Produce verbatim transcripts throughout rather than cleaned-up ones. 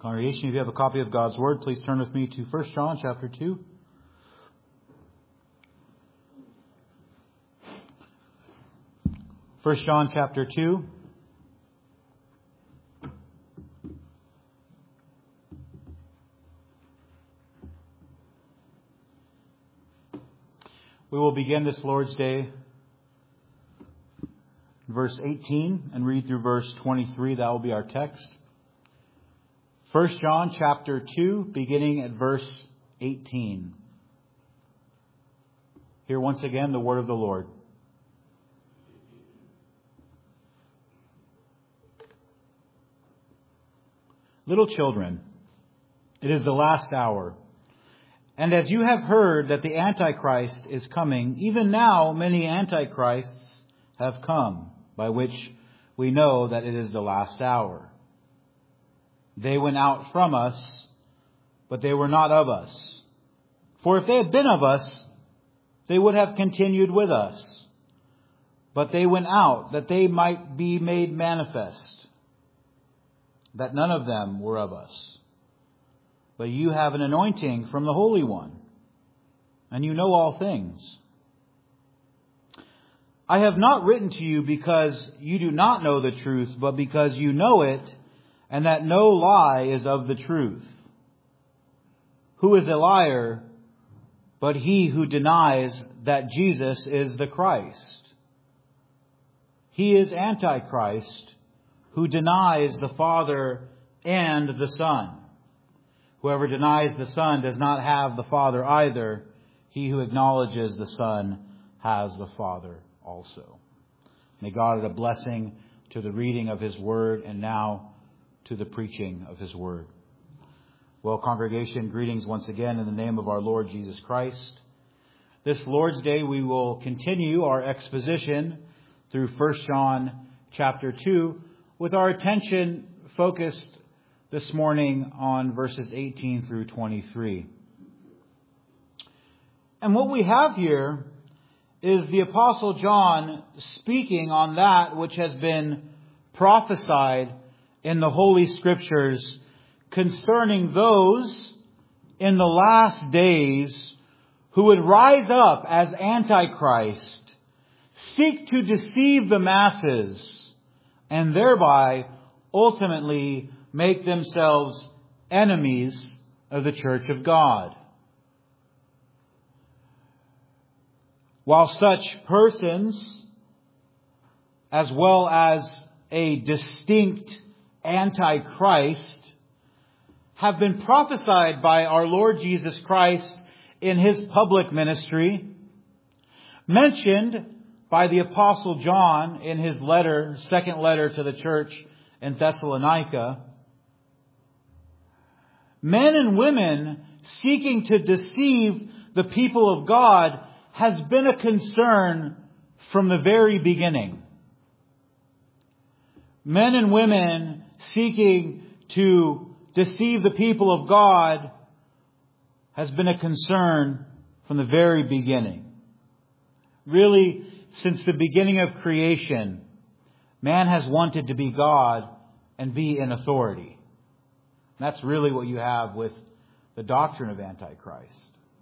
Congregation, if you have a copy of God's Word, please turn with me to First John chapter two. First John chapter two. We will begin this Lord's Day, verse eighteen, and read through verse twenty-three. That will be our text. First John chapter two, beginning at verse eighteen. Hear once again the word of the Lord. Little children, it is the last hour. And as you have heard that the Antichrist is coming, even now many Antichrists have come, by which we know that it is the last hour. They went out from us, but they were not of us. For if they had been of us, they would have continued with us. But they went out, that they might be made manifest, that none of them were of us. But you have an anointing from the Holy One, and you know all things. I have not written to you because you do not know the truth, but because you know it, and that no lie is of the truth. Who is a liar but he who denies that Jesus is the Christ? He is Antichrist, who denies the Father and the Son. Whoever denies the Son does not have the Father either. He who acknowledges the Son has the Father also. May God add a blessing to the reading of His Word, and now to the preaching of His Word. Well, congregation, greetings once again in the name of our Lord Jesus Christ. This Lord's Day we will continue our exposition through First John chapter two, with our attention focused this morning on verses eighteen through twenty-three. And what we have here is the Apostle John speaking on that which has been prophesied in the Holy Scriptures concerning those in the last days who would rise up as Antichrist, seek to deceive the masses, and thereby ultimately make themselves enemies of the Church of God. While such persons, as well as a distinct Antichrist, have been prophesied by our Lord Jesus Christ in His public ministry, mentioned by the Apostle John in his letter, second letter to the church in Thessalonica, men and women seeking to deceive the people of God has been a concern from the very beginning. Men and women seeking to deceive the people of God has been a concern from the very beginning. Really, since the beginning of creation, man has wanted to be God and be in authority. And that's really what you have with the doctrine of Antichrist.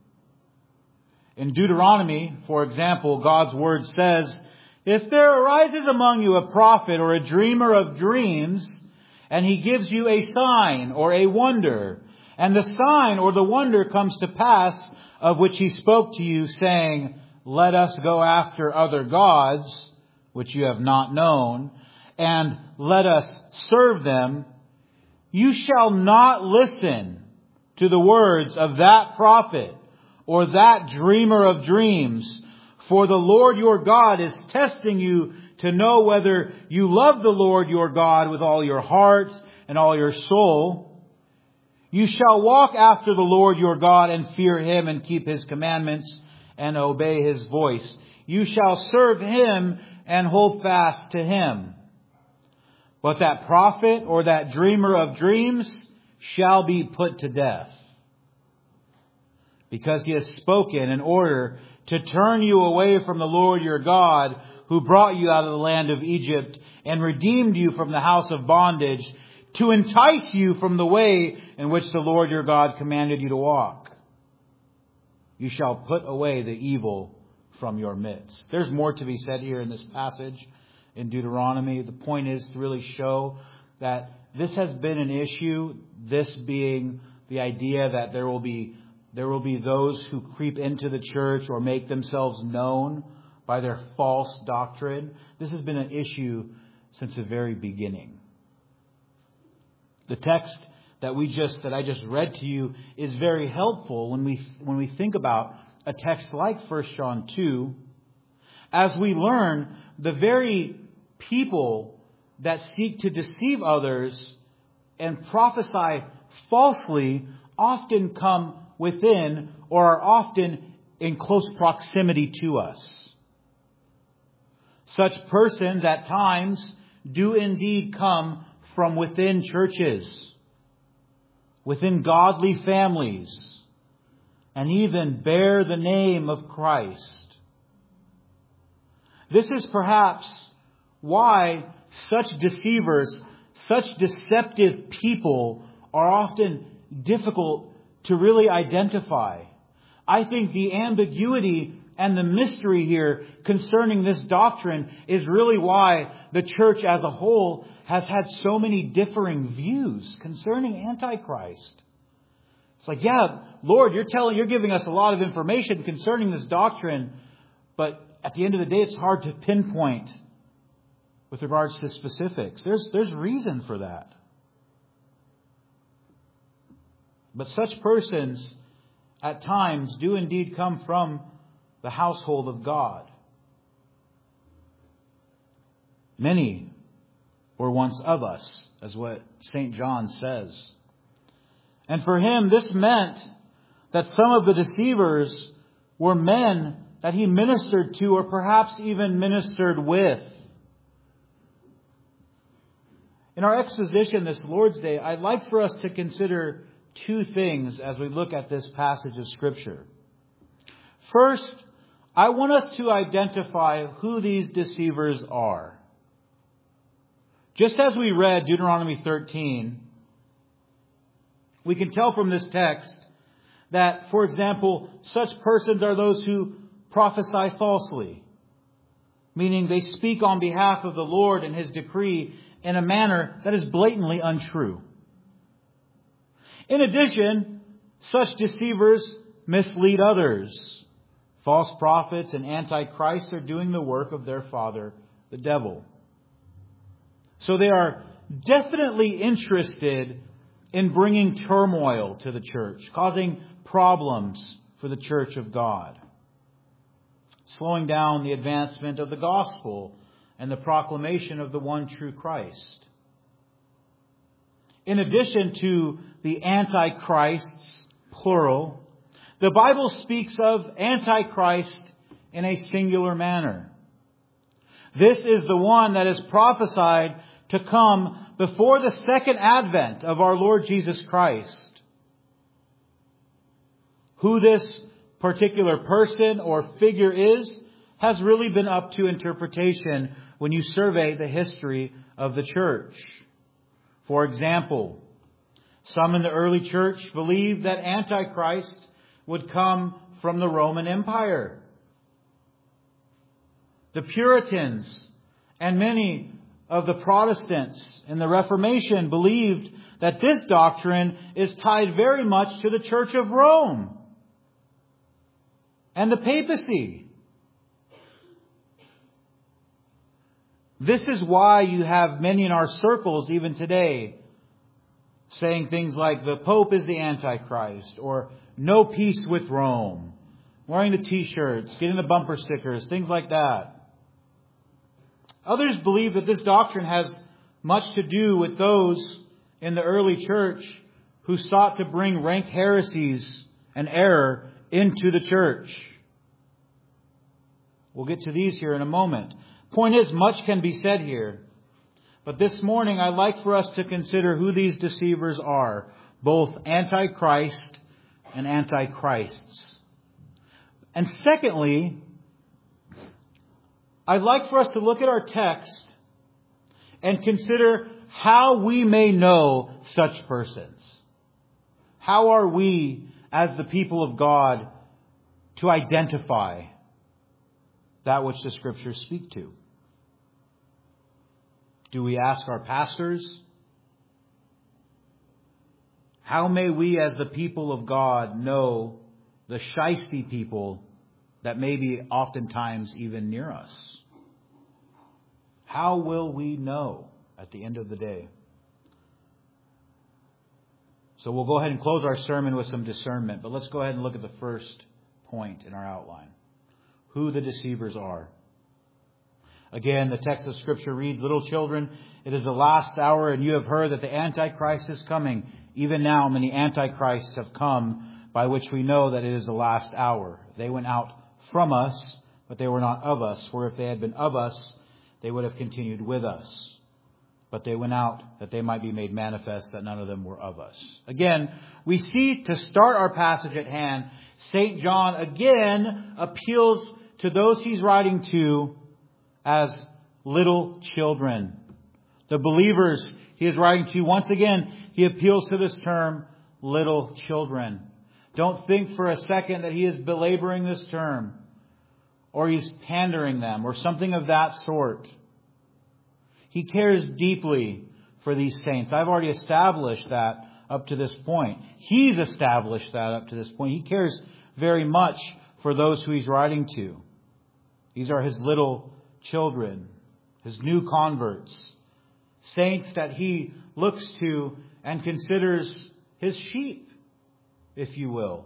In Deuteronomy, for example, God's Word says, if there arises among you a prophet or a dreamer of dreams, and he gives you a sign or a wonder, and the sign or the wonder comes to pass of which he spoke to you, saying, let us go after other gods, which you have not known, and let us serve them, you shall not listen to the words of that prophet or that dreamer of dreams, for the Lord your God is testing you to know whether you love the Lord your God with all your heart and all your soul. You shall walk after the Lord your God and fear Him and keep His commandments and obey His voice. You shall serve Him and hold fast to Him. But that prophet or that dreamer of dreams shall be put to death, because he has spoken in order to turn you away from the Lord your God, who brought you out of the land of Egypt and redeemed you from the house of bondage, to entice you from the way in which the Lord your God commanded you to walk. You shall put away the evil from your midst. There's more to be said here in this passage in Deuteronomy. The point is to really show that this has been an issue, this being the idea that there will be there will be those who creep into the church or make themselves known by their false doctrine. This has been an issue since the very beginning. The text that we just that I just read to you is very helpful when we when we think about a text like First John two, as we learn the very people that seek to deceive others and prophesy falsely often come within or are often in close proximity to us. Such persons at times do indeed come from within churches, within godly families, and even bear the name of Christ. This is perhaps why such deceivers, such deceptive people are often difficult to really identify. I think the ambiguity and the mystery here concerning this doctrine is really why the church as a whole has had so many differing views concerning Antichrist. It's like, yeah, Lord, you're telling, you're giving us a lot of information concerning this doctrine, but at the end of the day, it's hard to pinpoint with regards to specifics. There's, there's reason for that. But such persons at times do indeed come from the household of God. Many were once of us, as what Saint John says. And for him, this meant that some of the deceivers were men that he ministered to or perhaps even ministered with. In our exposition this Lord's Day, I'd like for us to consider two things as we look at this passage of Scripture. First, I want us to identify who these deceivers are. Just as we read Deuteronomy thirteen, we can tell from this text that, for example, such persons are those who prophesy falsely, meaning they speak on behalf of the Lord and His decree in a manner that is blatantly untrue. In addition, such deceivers mislead others. False prophets and antichrists are doing the work of their father, the devil. So they are definitely interested in bringing turmoil to the church, causing problems for the church of God, slowing down the advancement of the gospel and the proclamation of the one true Christ. In addition to the antichrists, plural, the Bible speaks of Antichrist in a singular manner. This is the one that is prophesied to come before the second advent of our Lord Jesus Christ. Who this particular person or figure is has really been up to interpretation when you survey the history of the church. For example, some in the early church believed that Antichrist would come from the Roman Empire. The Puritans and many of the Protestants in the Reformation believed that this doctrine is tied very much to the Church of Rome and the papacy. This is why you have many in our circles even today saying things like the Pope is the Antichrist, or no peace with Rome, wearing the t-shirts, getting the bumper stickers, things like that. Others believe that this doctrine has much to do with those in the early church who sought to bring rank heresies and error into the church. We'll get to these here in a moment. Point is, much can be said here. But this morning, I'd like for us to consider who these deceivers are, both Antichrist and Antichrists. And secondly, I'd like for us to look at our text and consider how we may know such persons. How are we, as the people of God, to identify that which the Scriptures speak to? Do we ask our pastors? How may we, as the people of God, know the shisty people that may be oftentimes even near us? How will we know at the end of the day? So we'll go ahead and close our sermon with some discernment, but let's go ahead and look at the first point in our outline. Who the deceivers are. Again, the text of Scripture reads, "Little children, it is the last hour, and you have heard that the Antichrist is coming. Even now many Antichrists have come, by which we know that it is the last hour. They went out from us, but they were not of us. For if they had been of us, they would have continued with us. But they went out that they might be made manifest that none of them were of us." Again, we see, to start our passage at hand, Saint John again appeals to those he's writing to as little children. The believers he is writing to, once again, he appeals to this term, little children. Don't think for a second that he is belaboring this term, or he's pandering them, or something of that sort. He cares deeply for these saints. I've already established that up to this point. He's established that up to this point. He cares very much for those who he's writing to. These are his little children, his new converts, saints that he looks to and considers his sheep, if you will.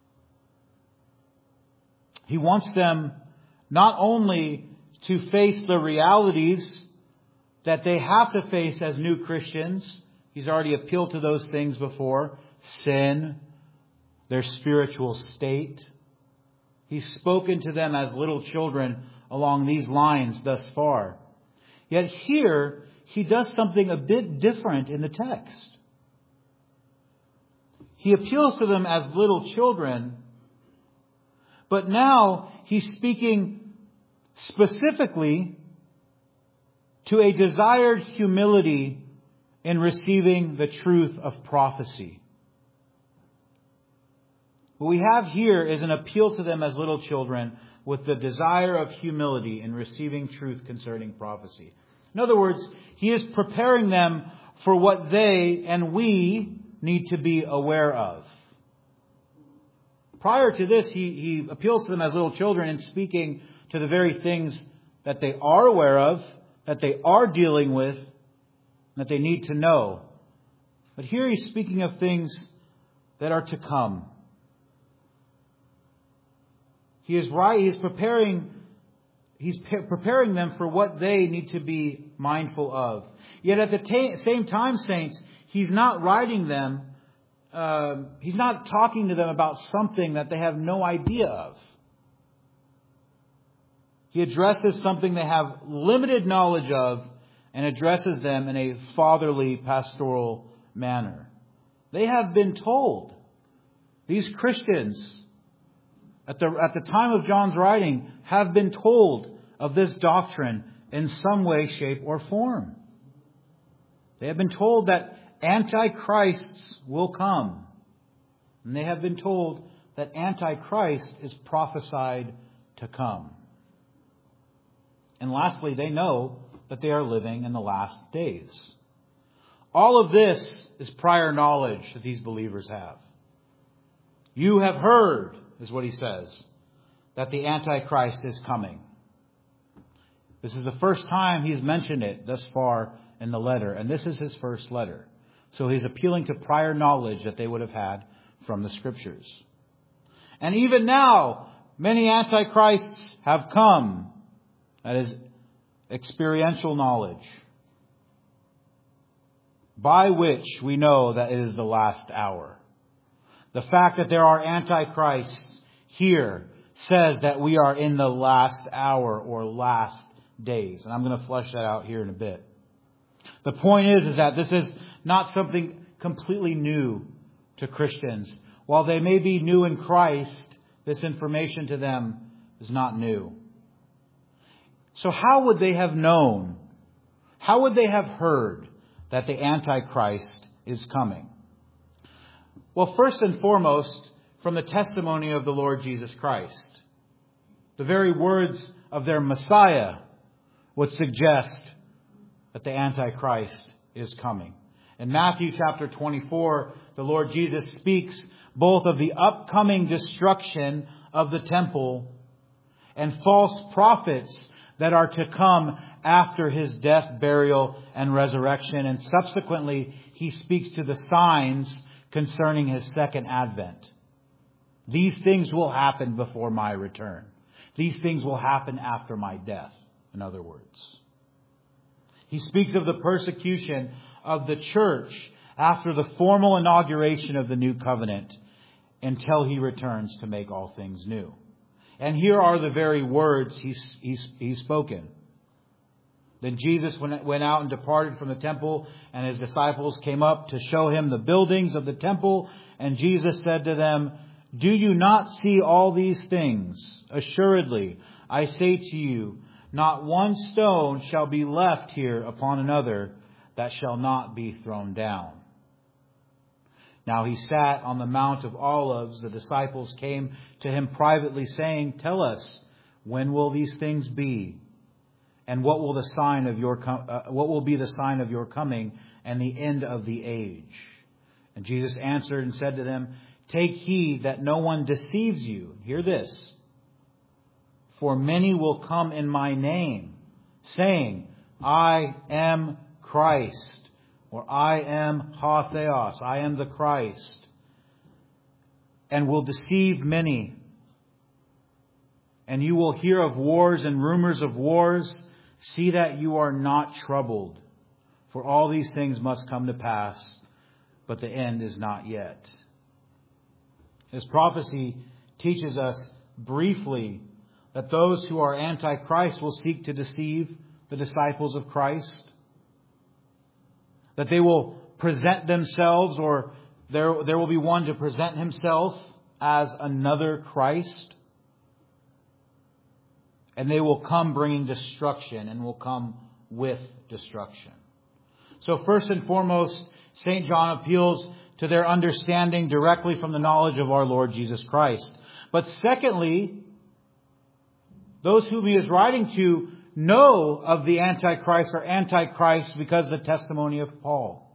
He wants them not only to face the realities that they have to face as new Christians. He's already appealed to those things before. Sin, their spiritual state. He's spoken to them as little children along these lines thus far. Yet here, he does something a bit different in the text. He appeals to them as little children, but now he's speaking specifically to a desired humility in receiving the truth of prophecy. What we have here is an appeal to them as little children with the desire of humility in receiving truth concerning prophecy. In other words, he is preparing them for what they and we need to be aware of. Prior to this, he, he appeals to them as little children in speaking to the very things that they are aware of, that they are dealing with, that they need to know. But here he's speaking of things that are to come. He is right. He's preparing. He's preparing them for what they need to be mindful of. Yet at the ta- same time, saints, he's not writing them. Uh, he's not talking to them about something that they have no idea of. He addresses something they have limited knowledge of and addresses them in a fatherly, pastoral manner. They have been told, these Christians, at the, at the time of John's writing, have been told of this doctrine in some way, shape, or form. They have been told that antichrists will come. And they have been told that Antichrist is prophesied to come. And lastly, they know that they are living in the last days. All of this is prior knowledge that these believers have. You have heard, is what he says, that the Antichrist is coming. This is the first time he's mentioned it thus far in the letter. And this is his first letter. So he's appealing to prior knowledge that they would have had from the Scriptures. And even now, many Antichrists have come. That is experiential knowledge, by which we know that it is the last hour. The fact that there are Antichrists here says that we are in the last hour or last days. And I'm going to flesh that out here in a bit. The point is, is that this is not something completely new to Christians. While they may be new in Christ, this information to them is not new. So how would they have known? How would they have heard that the Antichrist is coming? Well, first and foremost, from the testimony of the Lord Jesus Christ. The very words of their Messiah would suggest that the Antichrist is coming. In Matthew chapter twenty-four, the Lord Jesus speaks both of the upcoming destruction of the temple and false prophets that are to come after His death, burial, and resurrection. And subsequently, He speaks to the signs concerning His second advent. These things will happen before my return. These things will happen after my death, in other words. He speaks of the persecution of the church after the formal inauguration of the new covenant until He returns to make all things new. And here are the very words He's, he's, he's spoken. Then Jesus went, went out and departed from the temple, and His disciples came up to show Him the buildings of the temple. And Jesus said to them, "Do you not see all these things? Assuredly, I say to you, not one stone shall be left here upon another that shall not be thrown down." Now He sat on the Mount of Olives. The disciples came to Him privately, saying, "Tell us, when will these things be? And what will the sign of your com- uh, what will be the sign of your coming and the end of the age?" And Jesus answered and said to them, "Take heed that no one deceives you." Hear this. "For many will come in my name, saying, 'I am Christ,' or 'I am Hatheos,' 'I am the Christ,' and will deceive many. And you will hear of wars and rumors of wars. See that you are not troubled, for all these things must come to pass, but the end is not yet." This prophecy teaches us briefly that those who are antichrist will seek to deceive the disciples of Christ, that they will present themselves, or there, there will be one to present himself as another Christ. And they will come bringing destruction and will come with destruction. So first and foremost, Saint John appeals to their understanding directly from the knowledge of our Lord Jesus Christ. But secondly, those whom he is writing to know of the Antichrist or Antichrist because of the testimony of Paul.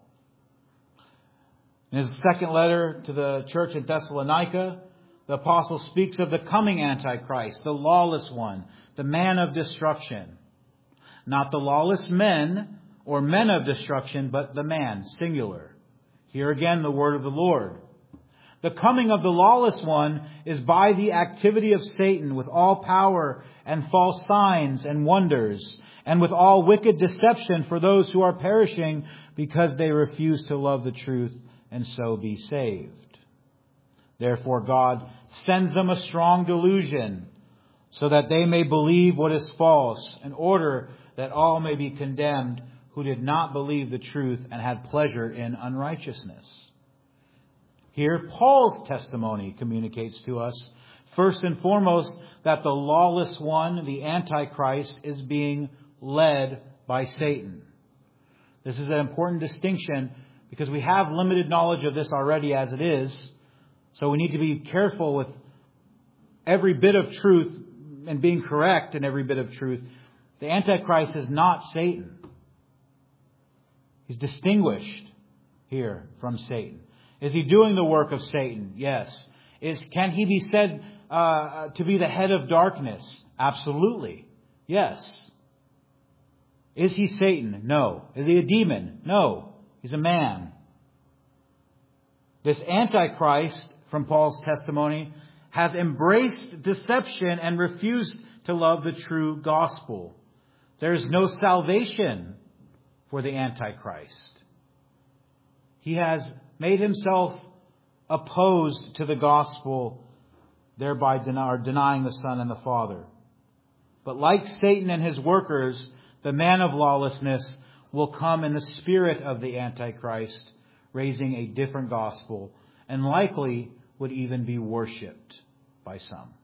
In his second letter to the church in Thessalonica, the apostle speaks of the coming Antichrist, the lawless one, the man of destruction. Not the lawless men or men of destruction, but the man, singular. Here again, the word of the Lord. The coming of the lawless one is by the activity of Satan with all power and false signs and wonders, and with all wicked deception for those who are perishing because they refuse to love the truth and so be saved. Therefore God sends them a strong delusion so that they may believe what is false, in order that all may be condemned who did not believe the truth and had pleasure in unrighteousness. Here, Paul's testimony communicates to us, first and foremost, that the lawless one, the Antichrist, is being led by Satan. This is an important distinction because we have limited knowledge of this already as it is. So we need to be careful with every bit of truth and being correct in every bit of truth. The Antichrist is not Satan. He's distinguished here from Satan. Is he doing the work of Satan? Yes. Is can he be said uh, to be the head of darkness? Absolutely. Yes. Is he Satan? No. Is he a demon? No. He's a man. This Antichrist, from Paul's testimony, has embraced deception and refused to love the true gospel. There is no salvation for the Antichrist. He has made himself opposed to the gospel, thereby denying the Son and the Father. But like Satan and his workers, the man of lawlessness will come in the spirit of the Antichrist, raising a different gospel, and likely would even be worshipped by some.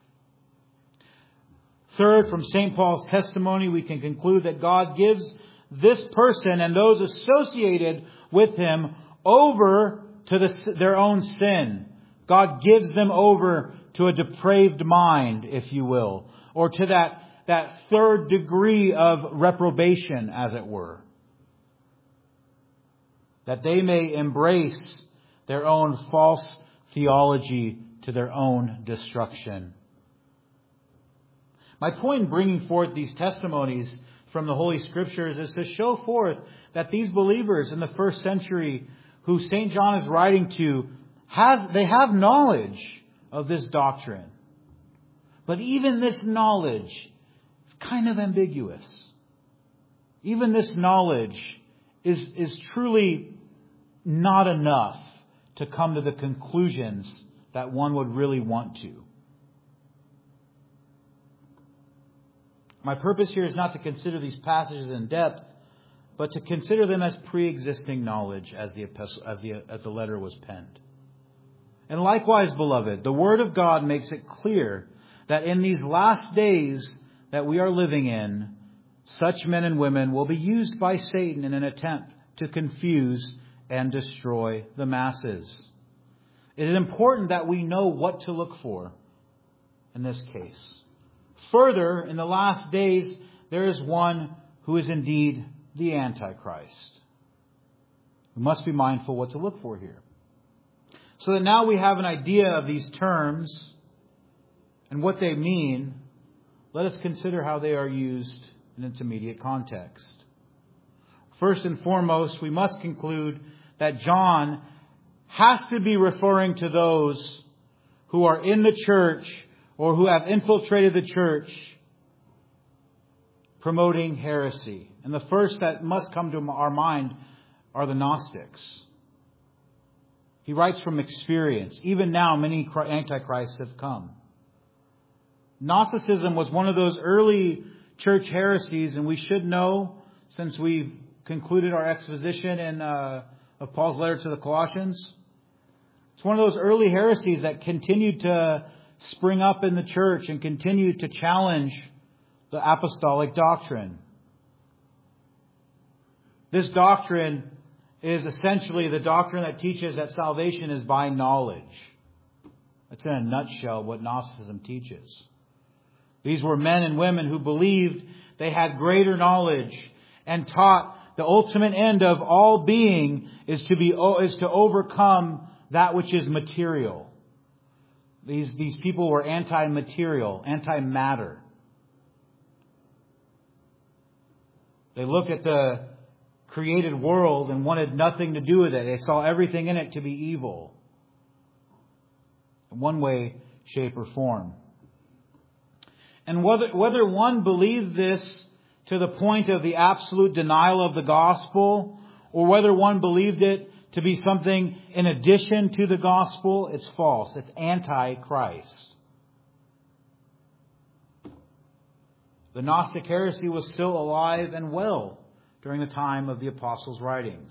Third, from Saint Paul's testimony, we can conclude that God gives this person and those associated with him over to the, their own sin. God gives them over to a depraved mind, if you will, or to that, that third degree of reprobation, as it were, that they may embrace their own false theology to their own destruction. My point in bringing forth these testimonies from the Holy Scriptures is to show forth that these believers in the first century who Saint John is writing to, has they have knowledge of this doctrine. But even this knowledge is kind of ambiguous. Even this knowledge is, is truly not enough to come to the conclusions that one would really want to. My purpose here is not to consider these passages in depth, but to consider them as pre-existing knowledge as the epistle, as the as the letter was penned. And likewise, beloved, the Word of God makes it clear that in these last days that we are living in, such men and women will be used by Satan in an attempt to confuse and destroy the masses. It is important that we know what to look for in this case. Further, in the last days, there is one who is indeed the Antichrist. We must be mindful what to look for here. So that now we have an idea of these terms and what they mean, let us consider how they are used in its immediate context. First and foremost, we must conclude that John has to be referring to those who are in the church or who have infiltrated the church promoting heresy. And the first that must come to our mind are the Gnostics. He writes from experience. Even now, many antichrists have come. Gnosticism was one of those early church heresies, and we should know, since we've concluded our exposition in, uh, of Paul's letter to the Colossians, it's one of those early heresies that continued to spring up in the church and continued to challenge the apostolic doctrine. This doctrine is essentially the doctrine that teaches that salvation is by knowledge. That's in a nutshell what Gnosticism teaches. These were men and women who believed they had greater knowledge and taught the ultimate end of all being is to be is to overcome that which is material. These, these people were anti-material, anti-matter. They looked at the created world and wanted nothing to do with it. They saw everything in it to be evil, in one way, shape, or form. And whether, whether one believed this to the point of the absolute denial of the gospel, or whether one believed it to be something in addition to the gospel, it's false. It's anti-Christ. The Gnostic heresy was still alive and well during the time of the apostles' writings.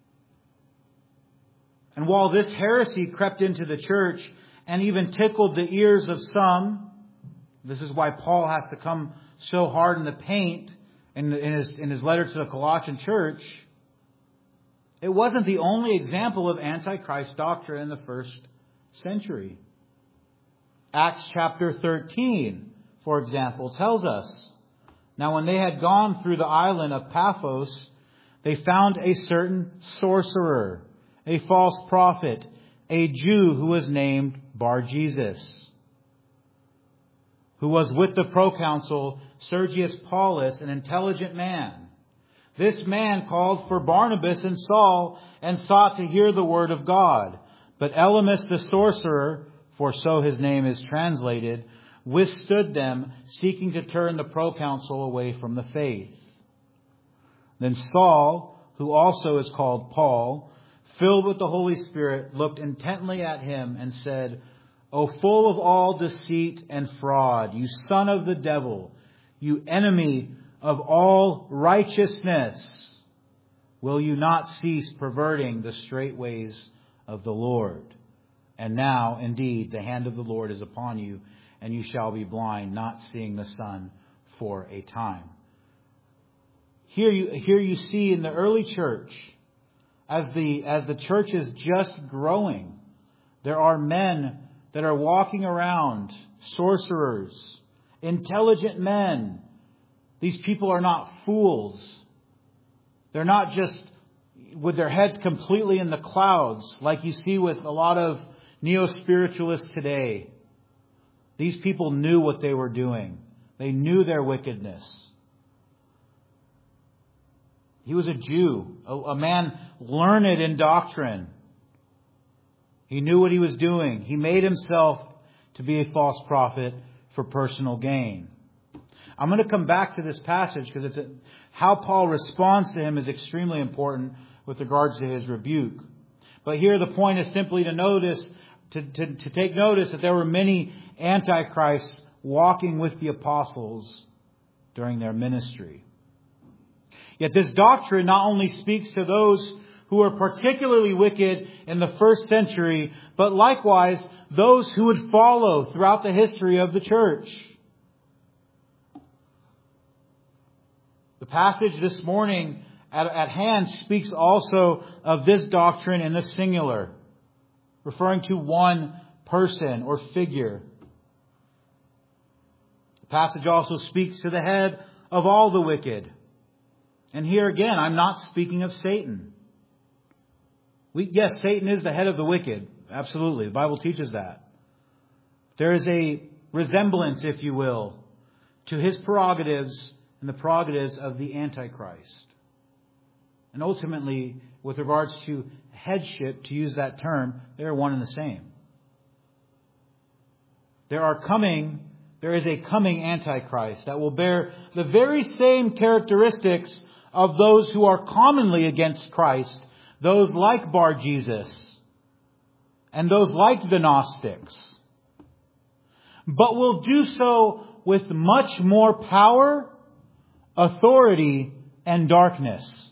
And while this heresy crept into the church and even tickled the ears of some, this is why Paul has to come so hard in the paint in, in, his, in his letter to the Colossian church, it wasn't the only example of Antichrist doctrine in the first century. Acts chapter thirteen, for example, tells us, now when they had gone through the island of Paphos, they found a certain sorcerer, a false prophet, a Jew who was named Bar-Jesus, who was with the proconsul Sergius Paulus, an intelligent man. This man called for Barnabas and Saul and sought to hear the word of God. But Elymas the sorcerer, for so his name is translated, withstood them, seeking to turn the proconsul away from the faith. Then Saul, who also is called Paul, filled with the Holy Spirit, looked intently at him and said, O full of all deceit and fraud, you son of the devil, you enemy of all righteousness, will you not cease perverting the straight ways of the Lord? And now, indeed, the hand of the Lord is upon you, and you shall be blind, not seeing the sun for a time. here you, here you see in the early church, as the, as the church is just growing, there are men that are walking around, sorcerers, intelligent men. These people are not fools. They're not just with their heads completely in the clouds like you see with a lot of neo-spiritualists today. These people knew what they were doing. They knew their wickedness. He was a Jew, a, a man learned in doctrine. He knew what he was doing. He made himself to be a false prophet for personal gain. I'm going to come back to this passage because it's a, how Paul responds to him is extremely important with regards to his rebuke. But here the point is simply to notice, to, to, to take notice that there were many antichrists walking with the apostles during their ministry. Yet this doctrine not only speaks to those who were particularly wicked in the first century, but likewise those who would follow throughout the history of the church. The passage this morning at, at hand speaks also of this doctrine in the singular, referring to one person or figure. The passage also speaks to the head of all the wicked. And here again, I'm not speaking of Satan. We, yes, Satan is the head of the wicked. Absolutely. The Bible teaches that. There is a resemblance, if you will, to his prerogatives and the prerogatives of the Antichrist. And ultimately, with regards to headship, to use that term, they are one and the same. There are coming, there is a coming Antichrist that will bear the very same characteristics of those who are commonly against Christ, those like Bar-Jesus and those like the Gnostics, but will do so with much more power, authority, and darkness.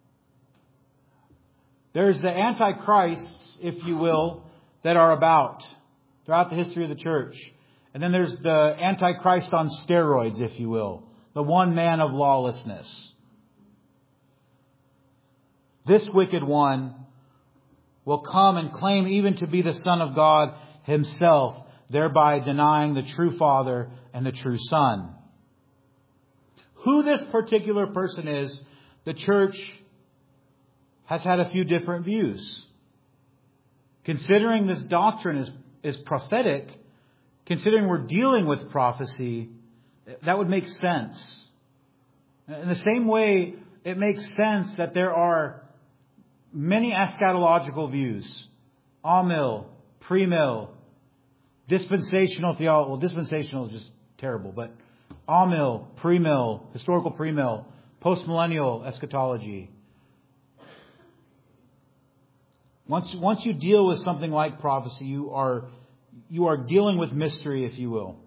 There's the antichrists, if you will, that are about throughout the history of the church. And then there's the antichrist on steroids, if you will, the one man of lawlessness. This wicked one will come and claim even to be the Son of God himself, thereby denying the true Father and the true Son. Who this particular person is, the church has had a few different views. Considering this doctrine is, is prophetic, considering we're dealing with prophecy, that would make sense. In the same way, it makes sense that there are many eschatological views. Amill, premill, dispensational theology. Well, dispensational is just terrible, but amill, premill, historical premill, postmillennial eschatology. Once, once you deal with something like prophecy, you are, you are dealing with mystery, if you will.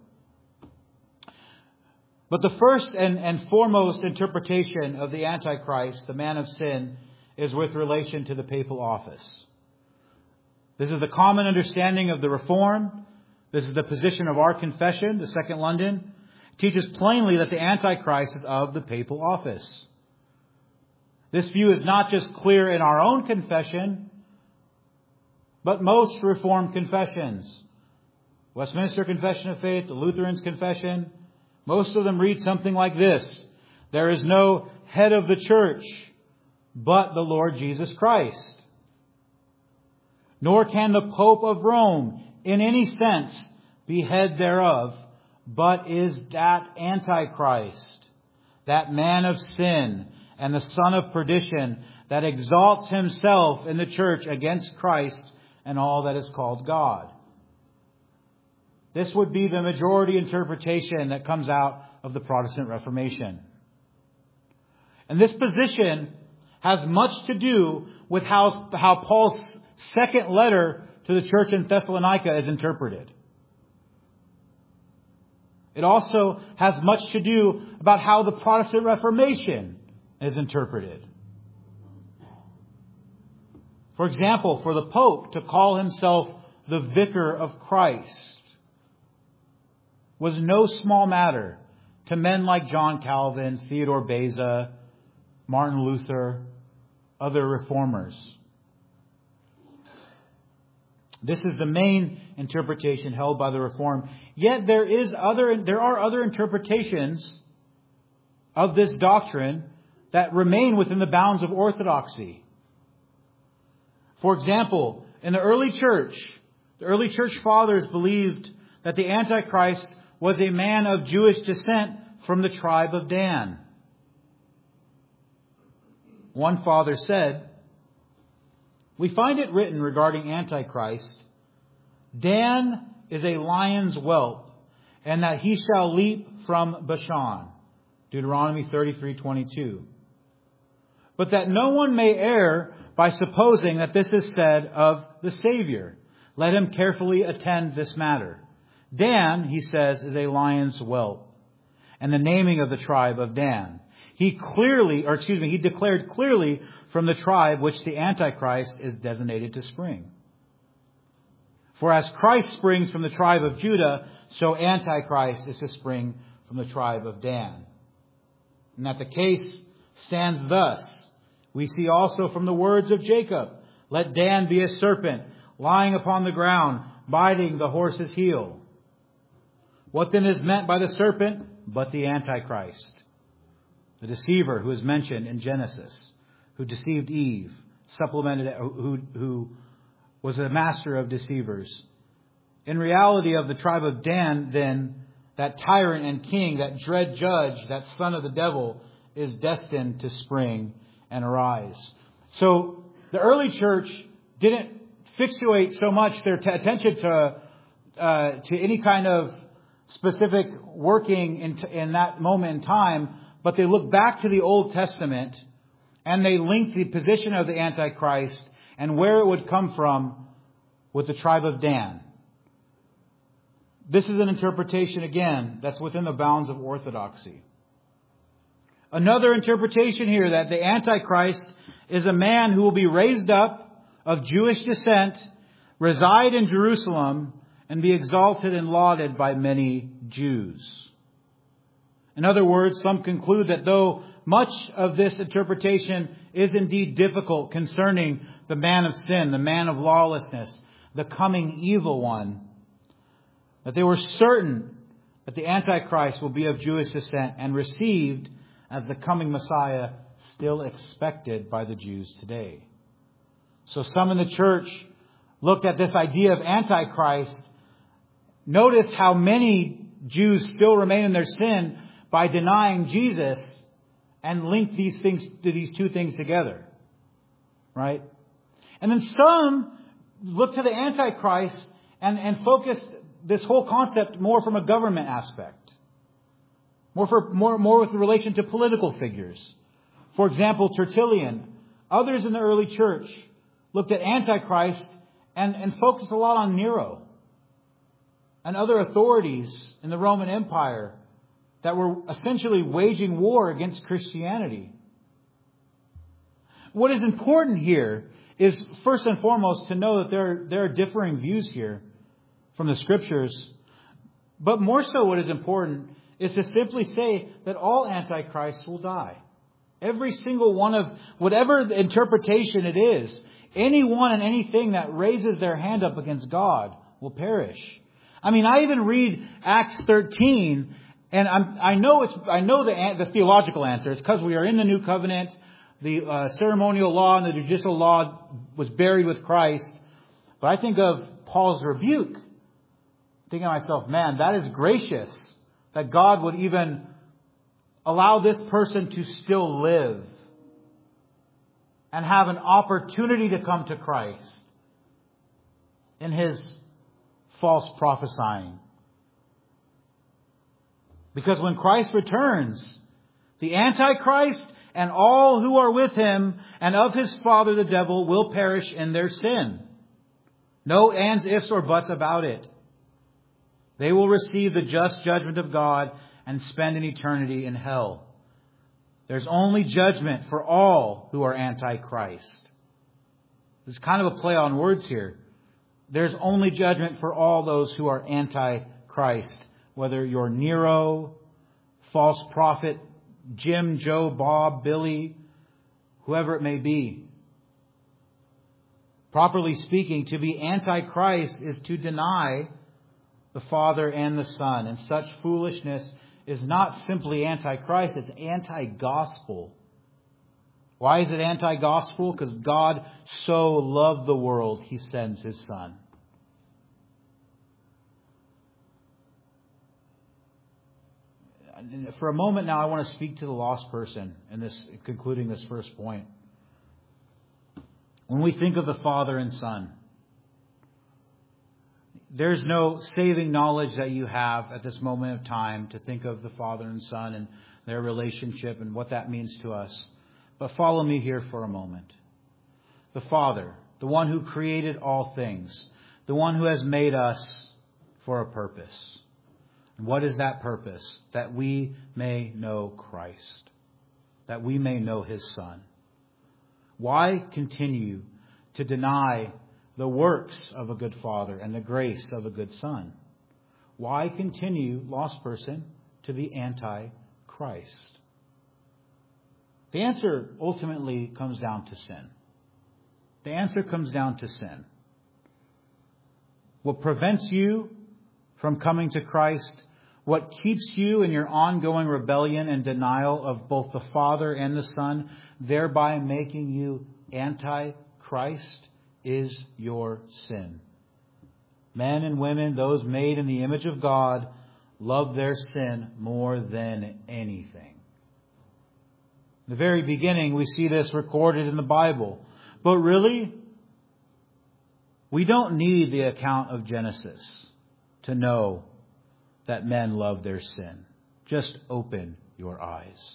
But the first and, and foremost interpretation of the Antichrist, the man of sin, is with relation to the papal office. This is the common understanding of the Reform. This is the position of our confession, the Second London. It teaches plainly that the Antichrist is of the papal office. This view is not just clear in our own confession, but most Reformed confessions. Westminster Confession of Faith, the Lutherans' Confession, most of them read something like this: there is no head of the church but the Lord Jesus Christ. Nor can the Pope of Rome in any sense be head thereof, but is that Antichrist, that man of sin and the son of perdition that exalts himself in the church against Christ and all that is called God. This would be the majority interpretation that comes out of the Protestant Reformation. And this position has much to do with how, how Paul's second letter to the church in Thessalonica is interpreted. It also has much to do about how the Protestant Reformation is interpreted. For example, for the Pope to call himself the Vicar of Christ was no small matter to men like John Calvin, Theodore Beza, Martin Luther, other reformers. This is the main interpretation held by the Reformed. Yet there is other, there are other interpretations of this doctrine that remain within the bounds of orthodoxy. For example, in the early church, the early church fathers believed that the Antichrist was a man of Jewish descent from the tribe of Dan. One father said, "We find it written regarding Antichrist, Dan is a lion's whelp, and that he shall leap from Bashan." Deuteronomy thirty-three twenty-two. But that no one may err by supposing that this is said of the Savior, let him carefully attend this matter. Dan, he says, is a lion's whelp, and the naming of the tribe of Dan. He clearly, or excuse me, he declared clearly from the tribe which the Antichrist is designated to spring. For as Christ springs from the tribe of Judah, so Antichrist is to spring from the tribe of Dan. And that the case stands thus. We see also from the words of Jacob, let Dan be a serpent, lying upon the ground, biting the horse's heel. What then is meant by the serpent but the Antichrist? The deceiver who is mentioned in Genesis, who deceived Eve, supplemented, who, who was a master of deceivers. In reality of the tribe of Dan, then, that tyrant and king, that dread judge, that son of the devil, is destined to spring and arise. So the early church didn't fixate so much their t- attention to uh, to any kind of specific working in, t- in that moment in time, but they looked back to the Old Testament and they linked the position of the Antichrist and where it would come from with the tribe of Dan. This is an interpretation, again, that's within the bounds of orthodoxy. Another interpretation here that the Antichrist is a man who will be raised up of Jewish descent, reside in Jerusalem, and be exalted and lauded by many Jews. In other words, some conclude that though much of this interpretation is indeed difficult concerning the man of sin, the man of lawlessness, the coming evil one, that they were certain that the Antichrist will be of Jewish descent and received as the coming Messiah still expected by the Jews today. So some in the church looked at this idea of Antichrist, noticed how many Jews still remain in their sin by denying Jesus, and linked these things to these two things together. Right? And then some looked to the Antichrist and, and focused this whole concept more from a government aspect. More, for, more, more with relation to political figures. For example, Tertullian, others in the early church looked at Antichrist and, and focused a lot on Nero and other authorities in the Roman Empire that were essentially waging war against Christianity. What is important here is, first and foremost, to know that there, there are differing views here from the Scriptures. But more so, what is important is to simply say that all Antichrists will die. Every single one of whatever interpretation it is, anyone and anything that raises their hand up against God will perish. I mean, I even read Acts thirteen, and I'm, I know it's I know the the theological answer. It's because we are in the New Covenant. The uh, ceremonial law and the judicial law was buried with Christ. But I think of Paul's rebuke, thinking to myself, man, that is gracious. That God would even allow this person to still live and have an opportunity to come to Christ in his false prophesying. Because when Christ returns, the Antichrist and all who are with him and of his father the devil will perish in their sin. No ands, ifs, or buts about it. They will receive the just judgment of God and spend an eternity in hell. There's only judgment for all who are anti-Christ. There's kind of a play on words here. There's only judgment for all those who are anti-Christ. Whether you're Nero, false prophet, Jim, Joe, Bob, Billy, whoever it may be. Properly speaking, to be anti-Christ is to deny the Father and the Son. And such foolishness is not simply anti-Christ, it's anti-gospel. Why is it anti-gospel? Because God so loved the world, He sends His Son. For a moment now, I want to speak to the lost person in this, concluding this first point. When we think of the Father and Son, there's no saving knowledge that you have at this moment of time to think of the Father and Son and their relationship and what that means to us. But follow me here for a moment. The Father, the one who created all things, the one who has made us for a purpose. And what is that purpose? That we may know Christ, that we may know His Son. Why continue to deny the works of a good Father and the grace of a good Son? Why continue, lost person, to be anti-Christ? The answer ultimately comes down to sin. The answer comes down to sin. What prevents you from coming to Christ, what keeps you in your ongoing rebellion and denial of both the Father and the Son, thereby making you anti-Christ, is your sin. Men and women, those made in the image of God, love their sin more than anything. In the very beginning, we see this recorded in the Bible. But really, we don't need the account of Genesis to know that men love their sin. Just open your eyes.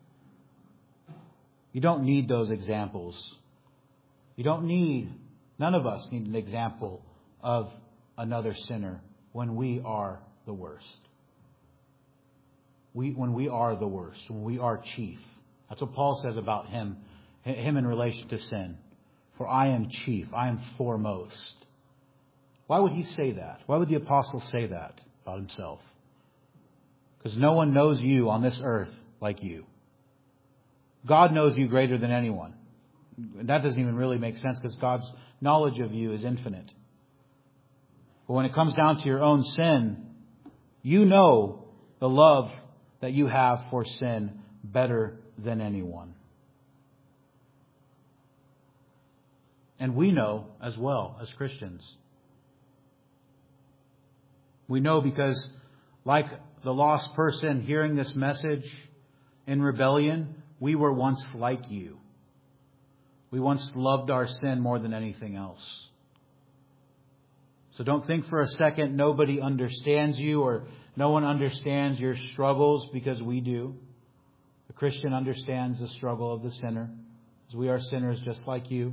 You don't need those examples. You don't need, none of us need an example of another sinner when we are the worst. We, when we are the worst, when we are chief. That's what Paul says about him, him in relation to sin. For I am chief, I am foremost. Why would he say that? Why would the apostle say that about himself? Because no one knows you on this earth like you. God knows you greater than anyone. That doesn't even really make sense because God's knowledge of you is infinite. But when it comes down to your own sin, you know the love that you have for sin better than anyone. And we know as well as Christians. We know because, like the lost person hearing this message in rebellion, we were once like you. We once loved our sin more than anything else. So don't think for a second nobody understands you or no one understands your struggles, because we do. The Christian understands the struggle of the sinner, as we are sinners just like you.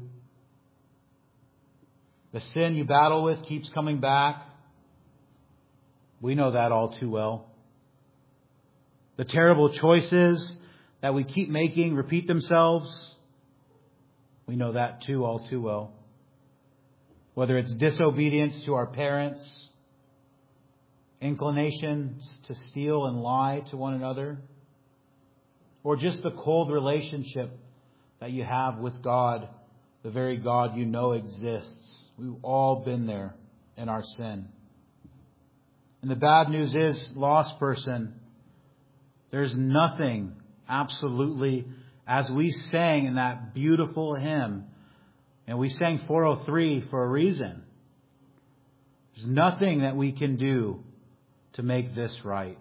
The sin you battle with keeps coming back. We know that all too well. The terrible choices that we keep making repeat themselves. We know that too, all too well. Whether it's disobedience to our parents, inclinations to steal and lie to one another, or just the cold relationship that you have with God, the very God you know exists. We've all been there in our sin. And the bad news is, lost person, there's nothing absolutely, as we sang in that beautiful hymn, and we sang four oh three for a reason. There's nothing that we can do to make this right.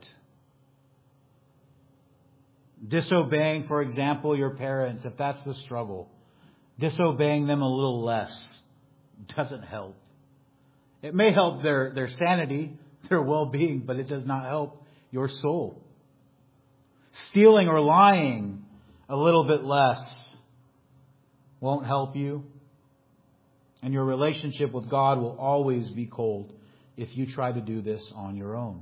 Disobeying, for example, your parents, if that's the struggle, disobeying them a little less doesn't help. It may help their, their sanity, their well-being, but it does not help your soul. Stealing or lying a little bit less won't help you. And your relationship with God will always be cold if you try to do this on your own.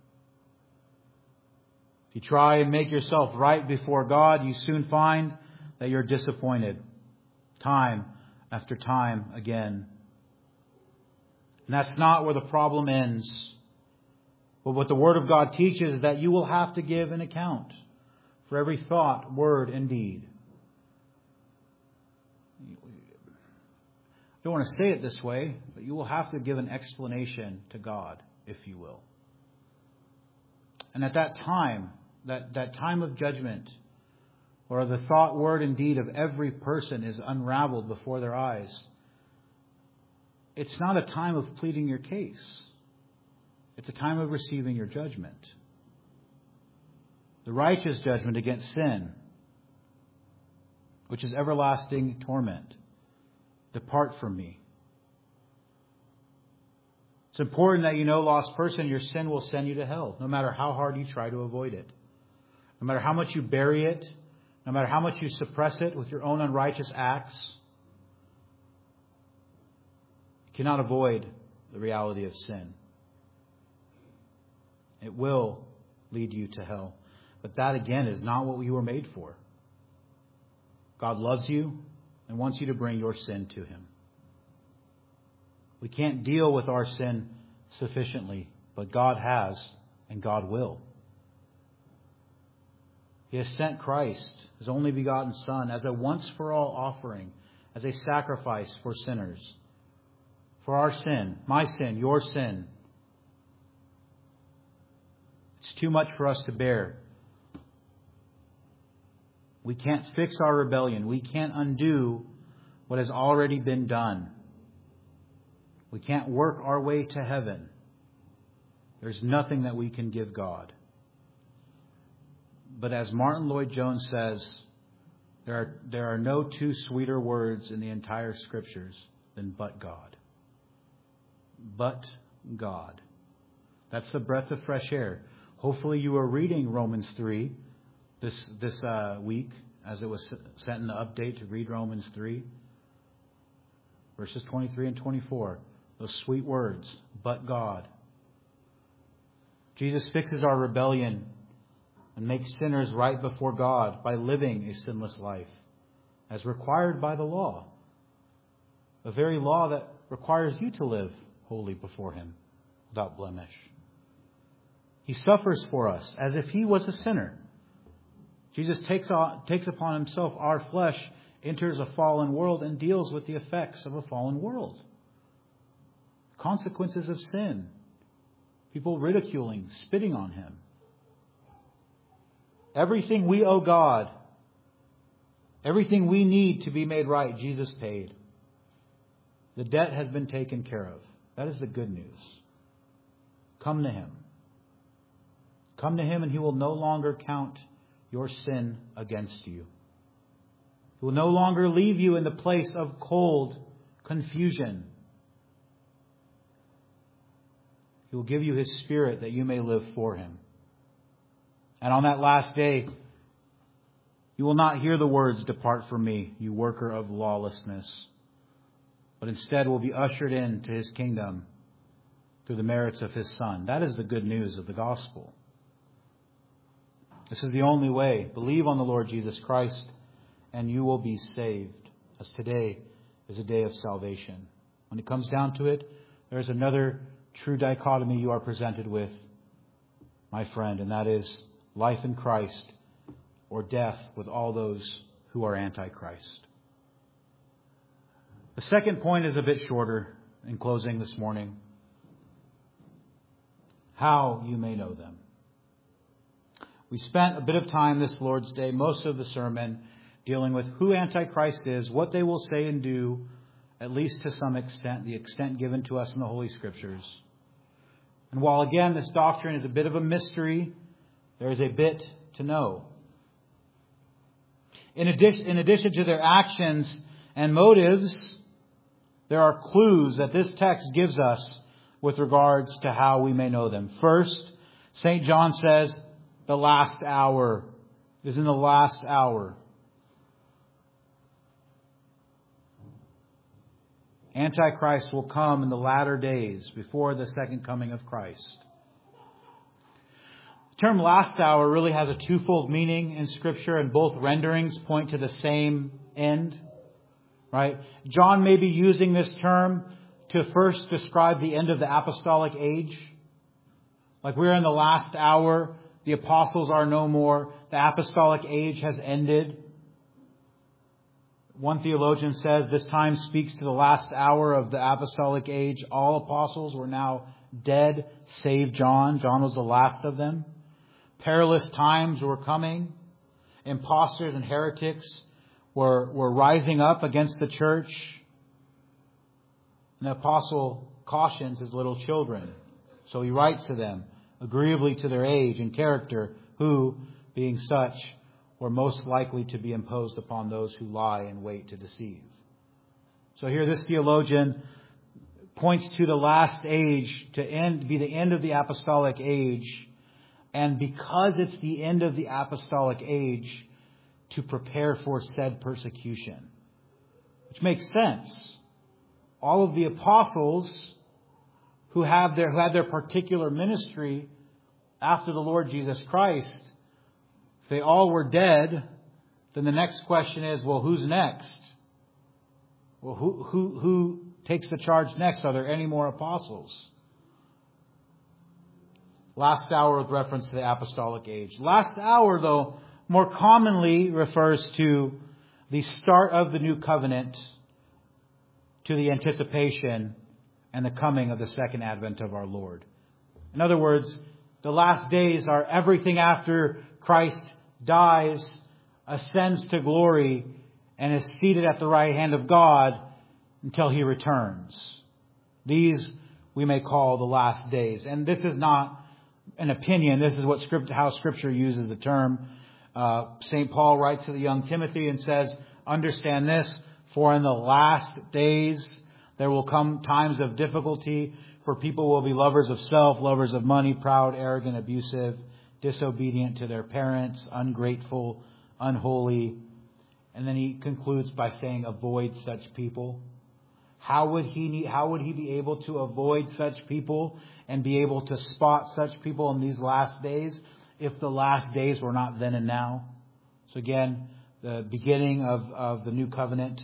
If you try and make yourself right before God, you soon find that you're disappointed time after time again. And that's not where the problem ends. But what the Word of God teaches is that you will have to give an account for every thought, word, and deed. don't want to say it this way, but you will have to give an explanation to God, if you will. And at that time, that, that time of judgment, where the thought, word, and deed of every person is unraveled before their eyes, it's not a time of pleading your case. It's a time of receiving your judgment. The righteous judgment against sin, which is everlasting torment. Depart from me. It's important that you know, lost person, your sin will send you to hell, no matter how hard you try to avoid it. No matter how much you bury it, no matter how much you suppress it with your own unrighteous acts, you cannot avoid the reality of sin. It will lead you to hell. But that, again, is not what you were made for. God loves you and wants you to bring your sin to Him. We can't deal with our sin sufficiently, but God has and God will. He has sent Christ, His only begotten Son, as a once-for-all offering, as a sacrifice for sinners. For our sin, my sin, your sin. It's too much for us to bear. We can't fix our rebellion. We can't undo what has already been done. We can't work our way to heaven. There's nothing that we can give God. But as Martin Lloyd-Jones says, there are, there are no two sweeter words in the entire Scriptures than but God. But God. That's the breath of fresh air. Hopefully you are reading Romans three this this uh, week, as it was sent in the update to read Romans three, verses twenty-three and twenty-four. Those sweet words, but God. Jesus fixes our rebellion and makes sinners right before God by living a sinless life, as required by the law. The very law that requires you to live holy before Him, without blemish. He suffers for us as if He was a sinner. Jesus takes on, takes upon Himself our flesh, enters a fallen world, and deals with the effects of a fallen world. Consequences of sin. People ridiculing, spitting on Him. Everything we owe God, everything we need to be made right, Jesus paid. The debt has been taken care of. That is the good news. Come to Him. Come to Him and He will no longer count your sin against you. He will no longer leave you in the place of cold confusion. He will give you His Spirit that you may live for Him. And on that last day, you will not hear the words, "Depart from me, you worker of lawlessness," but instead will be ushered into His kingdom through the merits of His Son. That is the good news of the gospel. This is the only way. Believe on the Lord Jesus Christ and you will be saved, as today is a day of salvation. When it comes down to it, there's another true dichotomy you are presented with, my friend, and that is life in Christ or death with all those who are anti-Christ. The second point is a bit shorter in closing this morning. How you may know them. We spent a bit of time this Lord's Day, most of the sermon, dealing with who Antichrist is, what they will say and do, at least to some extent, the extent given to us in the Holy Scriptures. And while, again, this doctrine is a bit of a mystery, there is a bit to know. In addition, in addition to their actions and motives, there are clues that this text gives us with regards to how we may know them. First, Saint John says, the last hour is in the last hour. Antichrist will come in the latter days before the second coming of Christ. The term last hour really has a twofold meaning in Scripture, and both renderings point to the same end. Right? John may be using this term to first describe the end of the apostolic age. Like we're in the last hour, the apostles are no more, the apostolic age has ended. One theologian says this time speaks to the last hour of the apostolic age. All apostles were now dead, save John. John was the last of them. Perilous times were coming. Impostors and heretics were, were rising up against the church. And the apostle cautions his little children. So he writes to them, agreeably to their age and character, who, being such, were most likely to be imposed upon those who lie in wait to deceive. So here this theologian points to the last age to end, be the end of the apostolic age. And because it's the end of the apostolic age, to prepare for said persecution. Which makes sense. All of the apostles who have their, who had their particular ministry after the Lord Jesus Christ, if they all were dead, then the next question is, well, who's next? Well, who, who, who takes the charge next? Are there any more apostles? Last hour with reference to the apostolic age. Last hour, though, more commonly refers to the start of the new covenant, to the anticipation and the coming of the second advent of our Lord. In other words, the last days are everything after Christ dies, ascends to glory, and is seated at the right hand of God until He returns. These we may call the last days. And this is not an opinion. This is what script, how Scripture uses the term. Uh, Saint Paul writes to the young Timothy and says, understand this, for in the last days there will come times of difficulty, for people will be lovers of self, lovers of money, proud, arrogant, abusive, disobedient to their parents, ungrateful, unholy. And then he concludes by saying, avoid such people. How would he need, how would he be able to avoid such people and be able to spot such people in these last days if the last days were not then and now? So again, the beginning of, of the new covenant,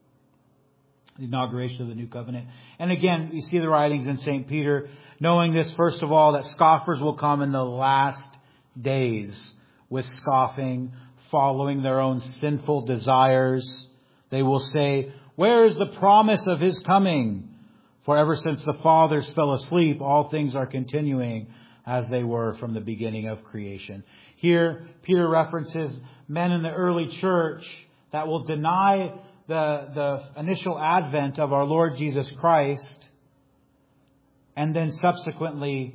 the inauguration of the new covenant. And again, we see the writings in Saint Peter, knowing this, first of all, that scoffers will come in the last days with scoffing, following their own sinful desires. They will say, where is the promise of His coming? For ever since the fathers fell asleep, all things are continuing as they were from the beginning of creation. Here, Peter references men in the early church that will deny the, the initial advent of our Lord Jesus Christ and then subsequently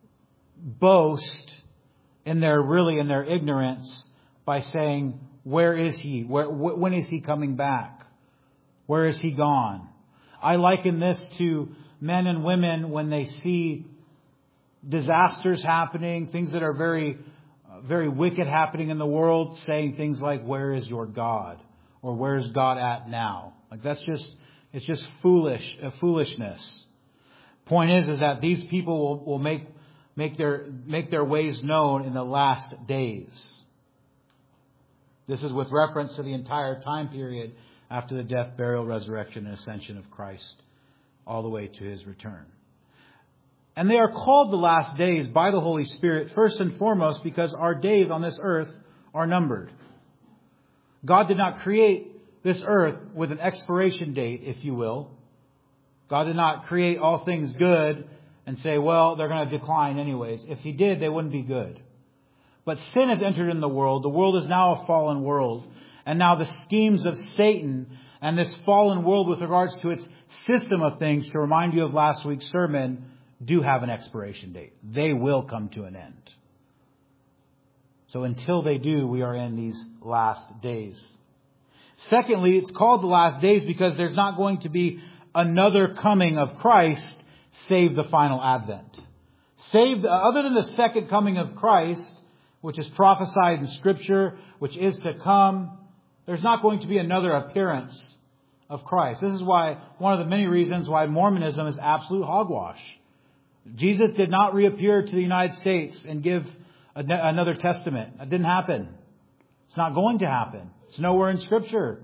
boast in their, really in their ignorance by saying, where is He? Where, wh- when is He coming back? Where is He gone? I liken this to men and women when they see disasters happening, things that are very, very wicked happening in the world, saying things like, where is your God? Or where is God at now? Like that's just, it's just foolish, uh, foolishness. Point is, is that these people will, will make, make their, make their ways known in the last days. This is with reference to the entire time period after the death, burial, resurrection, and ascension of Christ, all the way to His return. And they are called the last days by the Holy Spirit, first and foremost, because our days on this earth are numbered. God did not create this earth with an expiration date, if you will. God did not create all things good and say, well, they're going to decline anyways. If He did, they wouldn't be good. But sin has entered in the world. The world is now a fallen world. And now the schemes of Satan and this fallen world with regards to its system of things, to remind you of last week's sermon, do have an expiration date. They will come to an end. So until they do, we are in these last days. Secondly, it's called the last days because there's not going to be another coming of Christ save the final advent. Save the, other than the second coming of Christ, which is prophesied in Scripture, which is to come, there's not going to be another appearance of Christ. This is why, one of the many reasons why Mormonism is absolute hogwash. Jesus did not reappear to the United States and give another testament. That didn't happen. It's not going to happen. It's nowhere in Scripture.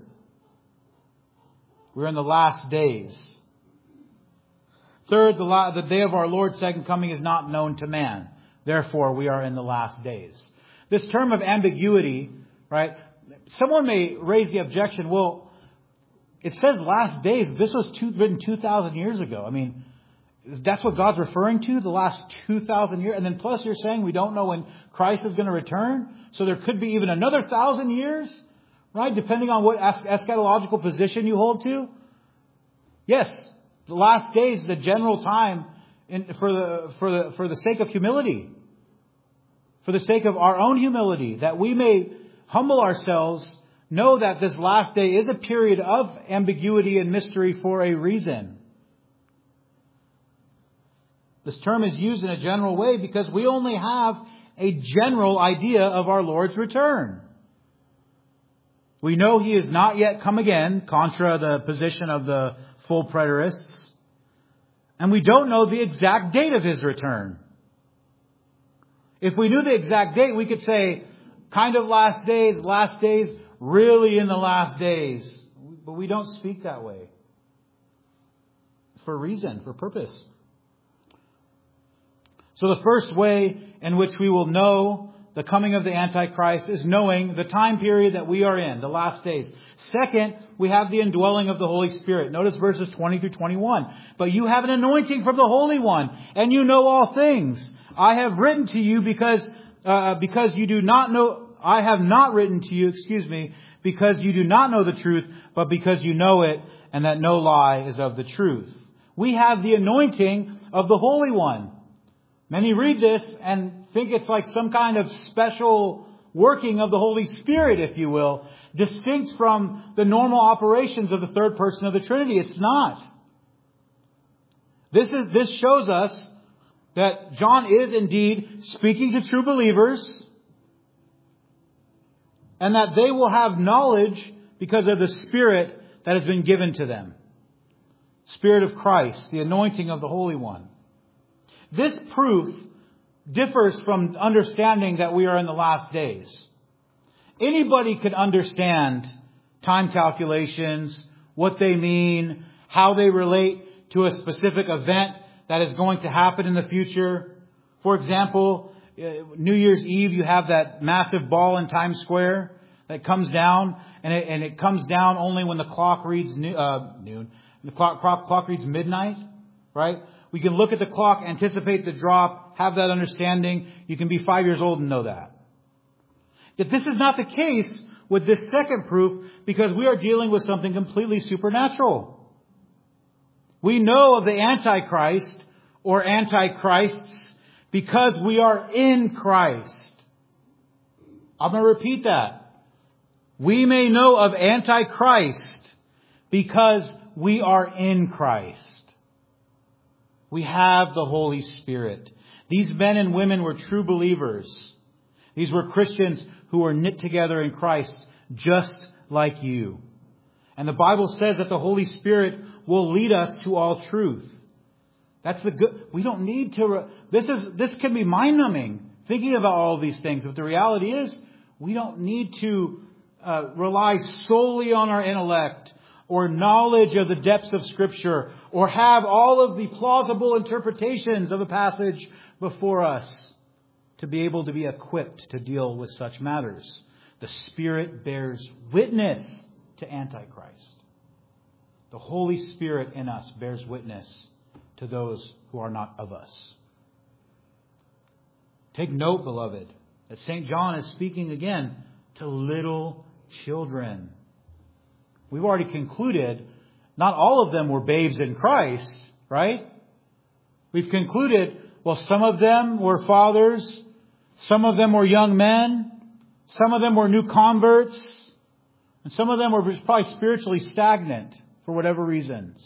We're in the last days. Third, the, la- the day of our Lord's second coming is not known to man. Therefore, we are in the last days. This term of ambiguity, right? Someone may raise the objection, well, it says last days. This was two, written two thousand years ago. I mean, that's what God's referring to, the last two thousand years. And then plus you're saying we don't know when Christ is going to return. So there could be even another thousand years, right? Depending on what eschatological position you hold to. Yes, the last days is a general time in, for the for the for the sake of humility, for the sake of our own humility, that we may humble ourselves, know that this last day is a period of ambiguity and mystery for a reason. This term is used in a general way because we only have a general idea of our Lord's return. We know He is not yet come again, contra the position of the full preterists. And we don't know the exact date of His return. If we knew the exact date, we could say, kind of last days, last days, really in the last days. But we don't speak that way. For reason, for purpose. So the first way in which we will know the coming of the Antichrist is knowing the time period that we are in, the last days. Second, we have the indwelling of the Holy Spirit. Notice verses twenty through twenty-one. But you have an anointing from the Holy One, and you know all things. I have written to you because uh, because you do not know. I have not written to you, excuse me, because you do not know the truth, but because you know it, and that no lie is of the truth. We have the anointing of the Holy One. Many read this and think it's like some kind of special working of the Holy Spirit, if you will, distinct from the normal operations of the third person of the Trinity. It's not. This is this shows us that John is indeed speaking to true believers, and that they will have knowledge because of the Spirit that has been given to them. Spirit of Christ, the anointing of the Holy One. This proof differs from understanding that we are in the last days. Anybody can understand time calculations, what they mean, how they relate to a specific event that is going to happen in the future. For example, New Year's Eve, you have that massive ball in Times Square that comes down, and it, and it comes down only when the clock reads new, uh, noon. The clock, clock, clock reads midnight, right? We can look at the clock, anticipate the drop, have that understanding. You can be five years old and know that. Yet this is not the case with this second proof, because we are dealing with something completely supernatural. We know of the Antichrist or Antichrists because we are in Christ. I'm going to repeat that. We may know of Antichrist because we are in Christ. We have the Holy Spirit. These men and women were true believers. These were Christians who were knit together in Christ, just like you. And the Bible says that the Holy Spirit will lead us to all truth. That's the good. We don't need to. Re- this is this can be mind-numbing thinking about all of these things. But the reality is, we don't need to uh, rely solely on our intellect or knowledge of the depths of Scripture, or have all of the plausible interpretations of a passage before us to be able to be equipped to deal with such matters. The Spirit bears witness to Antichrist. The Holy Spirit in us bears witness to those who are not of us. Take note, beloved, that Saint John is speaking again to little children. We've already concluded not all of them were babes in Christ, right? We've concluded, well, some of them were fathers, some of them were young men, some of them were new converts, and some of them were probably spiritually stagnant for whatever reasons.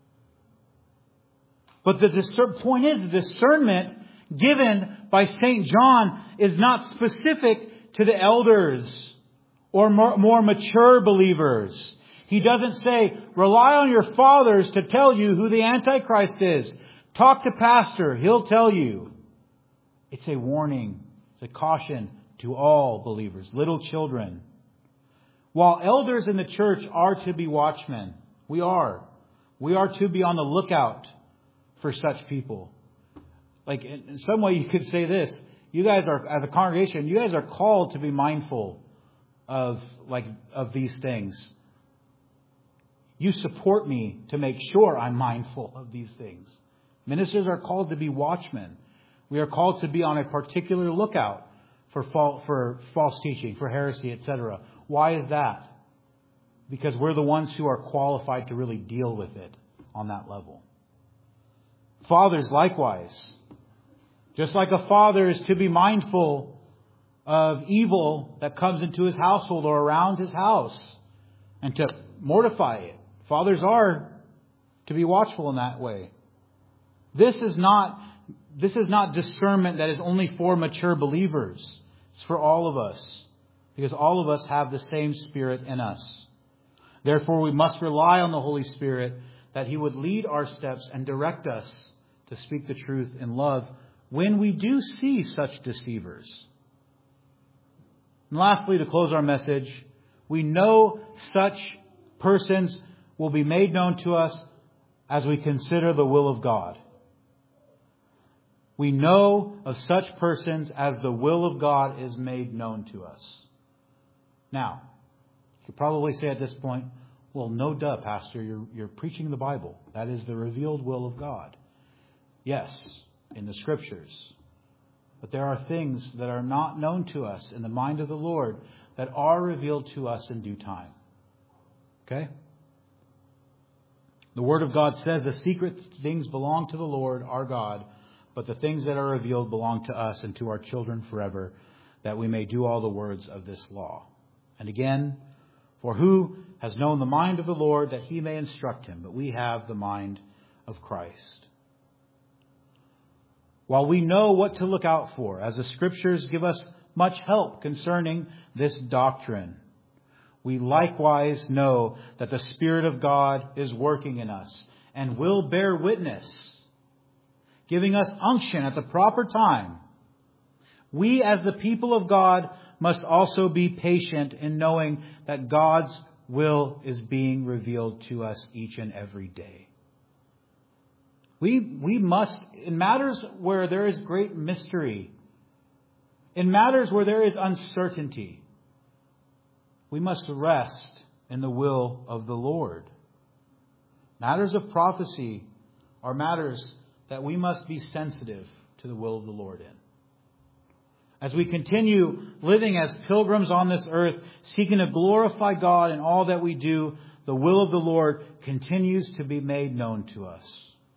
But the discer- point is, the discernment given by Saint John is not specific to the elders or more, more mature believers. He doesn't say, rely on your fathers to tell you who the Antichrist is. Talk to pastor, he'll tell you. It's a warning, it's a caution to all believers, little children. While elders in the church are to be watchmen, we are. We are to be on the lookout for such people. Like in some way you could say this, you guys are, as a congregation, you guys are called to be mindful of like of these things. you support me to make sure I'm mindful of these things. Ministers are called to be watchmen. We are called to be on a particular lookout for false, for false teaching, for heresy, et cetera. Why is that? Because we're the ones who are qualified to really deal with it on that level. Fathers, likewise. Just like a father is to be mindful of evil that comes into his household or around his house and to mortify it. Fathers are to be watchful in that way. This is not, this is not discernment that is only for mature believers. It's for all of us, because all of us have the same Spirit in us. Therefore, we must rely on the Holy Spirit that He would lead our steps and direct us to speak the truth in love when we do see such deceivers. And lastly, to close our message, we know such persons will be made known to us as we consider the will of God. We know of such persons as the will of God is made known to us. Now, you could probably say at this point, well, no duh, Pastor, you're, you're preaching the Bible. That is the revealed will of God. Yes, in the Scriptures. But there are things that are not known to us in the mind of the Lord that are revealed to us in due time. Okay? The Word of God says the secret things belong to the Lord, our God, but the things that are revealed belong to us and to our children forever, that we may do all the words of this law. And again, for who has known the mind of the Lord that He may instruct him? But we have the mind of Christ. While we know what to look out for, as the Scriptures give us much help concerning this doctrine, we likewise know that the Spirit of God is working in us and will bear witness, giving us unction at the proper time. We, as the people of God, must also be patient in knowing that God's will is being revealed to us each and every day. We, we must, in matters where there is great mystery, in matters where there is uncertainty, we must rest in the will of the Lord. Matters of prophecy are matters that we must be sensitive to the will of the Lord in. As we continue living as pilgrims on this earth, seeking to glorify God in all that we do, the will of the Lord continues to be made known to us.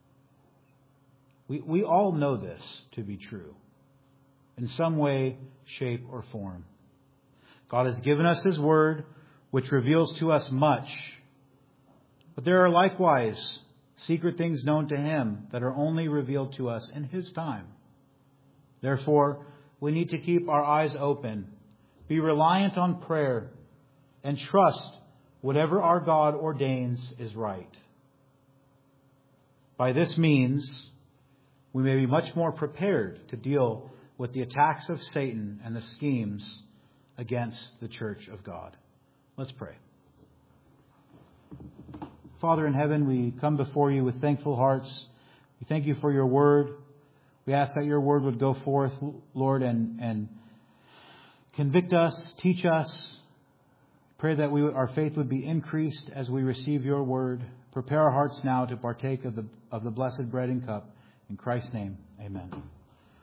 We, we all know this to be true in some way, shape, or form. God has given us His Word, which reveals to us much. But there are likewise secret things known to Him that are only revealed to us in His time. Therefore, we need to keep our eyes open, be reliant on prayer, and trust whatever our God ordains is right. By this means, we may be much more prepared to deal with the attacks of Satan and the schemes against the church of God. Let's pray. Father in heaven, we come before You with thankful hearts. We thank You for Your Word. We ask that Your Word would go forth, Lord, and, and convict us, teach us. Pray that we, our faith would be increased as we receive Your Word. Prepare our hearts now to partake of the, of the blessed bread and cup. In Christ's name, amen.